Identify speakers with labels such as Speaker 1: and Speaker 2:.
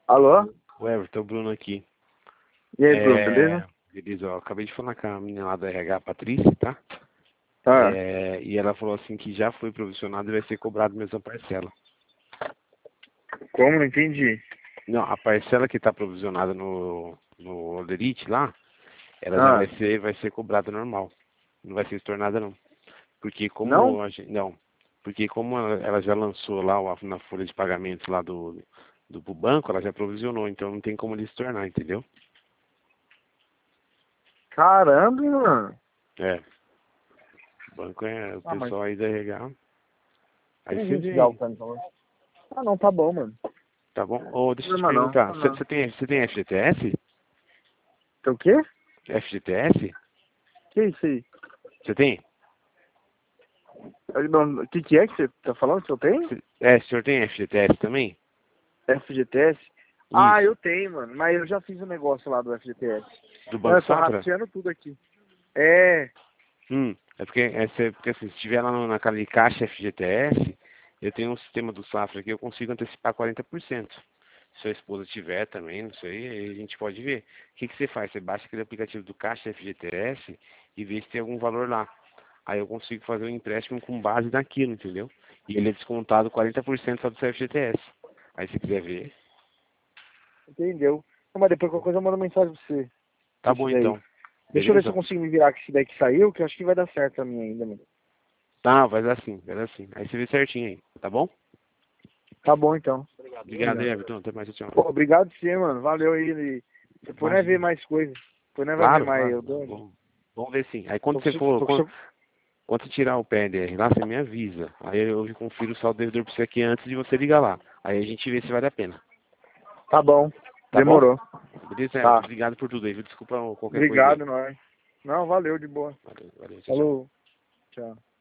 Speaker 1: Alô?
Speaker 2: O Everton, o Bruno aqui.
Speaker 1: E aí, Bruno, beleza?
Speaker 2: Beleza, ó, acabei de falar com a menina lá da RH, a Patrícia, tá?
Speaker 1: Tá.
Speaker 2: E ela falou assim que já foi provisionado e vai ser cobrado mesmo a parcela.
Speaker 1: Como? Não entendi.
Speaker 2: Não, a parcela que está provisionada no Olerite lá, ela já
Speaker 1: Ah,
Speaker 2: vai ser cobrada normal. Não vai ser estornada não. Porque
Speaker 1: não?
Speaker 2: como a gente, não, porque como ela já lançou lá na folha de pagamentos lá pro banco, ela já provisionou, então não tem como ele estornar, entendeu?
Speaker 1: Caramba, mano.
Speaker 2: É. O banco o
Speaker 1: Ah, mas
Speaker 2: pessoal aí da RH. Aí você
Speaker 1: 20
Speaker 2: vê
Speaker 1: de
Speaker 2: aí,
Speaker 1: alta, então. Ah, não, tá bom, mano.
Speaker 2: tá bom? Ô,
Speaker 1: Não
Speaker 2: deixa
Speaker 1: tem
Speaker 2: eu te
Speaker 1: problema não.
Speaker 2: perguntar,
Speaker 1: Ah, não.
Speaker 2: você tem FGTS?
Speaker 1: Tem o quê?
Speaker 2: FGTS?
Speaker 1: Que é isso aí?
Speaker 2: Você tem?
Speaker 1: Não, o que é que você tá falando que eu tenho?
Speaker 2: O senhor tem FGTS também?
Speaker 1: FGTS? Ah,
Speaker 2: Isso.
Speaker 1: eu tenho, mano. Mas eu já fiz um negócio lá do FGTS.
Speaker 2: Do
Speaker 1: Não,
Speaker 2: Banco
Speaker 1: eu tô
Speaker 2: Safra?
Speaker 1: rastreando tudo aqui. É.
Speaker 2: Porque assim, se tiver lá naquela de caixa FGTS, eu tenho um sistema do Safra que eu consigo antecipar 40%. Se a esposa tiver também, não sei, aí a gente pode ver. O que você faz? Você baixa aquele aplicativo do Caixa FGTS e vê se tem algum valor lá. Aí eu consigo fazer um empréstimo com base naquilo, entendeu? E ele é descontado 40% só do seu FGTS. Aí se quiser ver,
Speaker 1: Entendeu? Não, mas depois qualquer coisa eu mando mensagem pra você.
Speaker 2: tá
Speaker 1: Desse
Speaker 2: bom
Speaker 1: daí.
Speaker 2: então.
Speaker 1: Deixa eu ver se eu
Speaker 2: Beleza?
Speaker 1: consigo me virar com esse daí que saiu, que eu acho que vai dar certo pra mim ainda, mano.
Speaker 2: Tá, vai dar sim, vai dar sim. Aí você vê certinho aí, tá bom?
Speaker 1: Tá bom, então.
Speaker 2: Obrigado, Everton. Até mais, tchau.
Speaker 1: Pô, obrigado você, mano. Valeu aí. Depois nós ver
Speaker 2: Imagina.
Speaker 1: mais coisas. Depois nós vai ver
Speaker 2: Claro,
Speaker 1: mais.
Speaker 2: claro.
Speaker 1: Eu dou.
Speaker 2: Vamos ver sim. Aí quando
Speaker 1: Tô com
Speaker 2: você
Speaker 1: seu.
Speaker 2: for,
Speaker 1: Tô com seu...
Speaker 2: quando você tirar o PNR lá, você me avisa. Aí eu confiro o saldo devedor pra você aqui antes de você ligar lá. Aí a gente vê se vale a pena.
Speaker 1: Tá bom.
Speaker 2: Tá bom?
Speaker 1: Demorou.
Speaker 2: Beleza, Everton?
Speaker 1: Tá.
Speaker 2: Obrigado por tudo aí, viu? Desculpa qualquer coisa aí.
Speaker 1: Obrigado, nós. Não, valeu, de boa.
Speaker 2: Valeu, valeu, tchau, tchau.
Speaker 1: Falou. Tchau.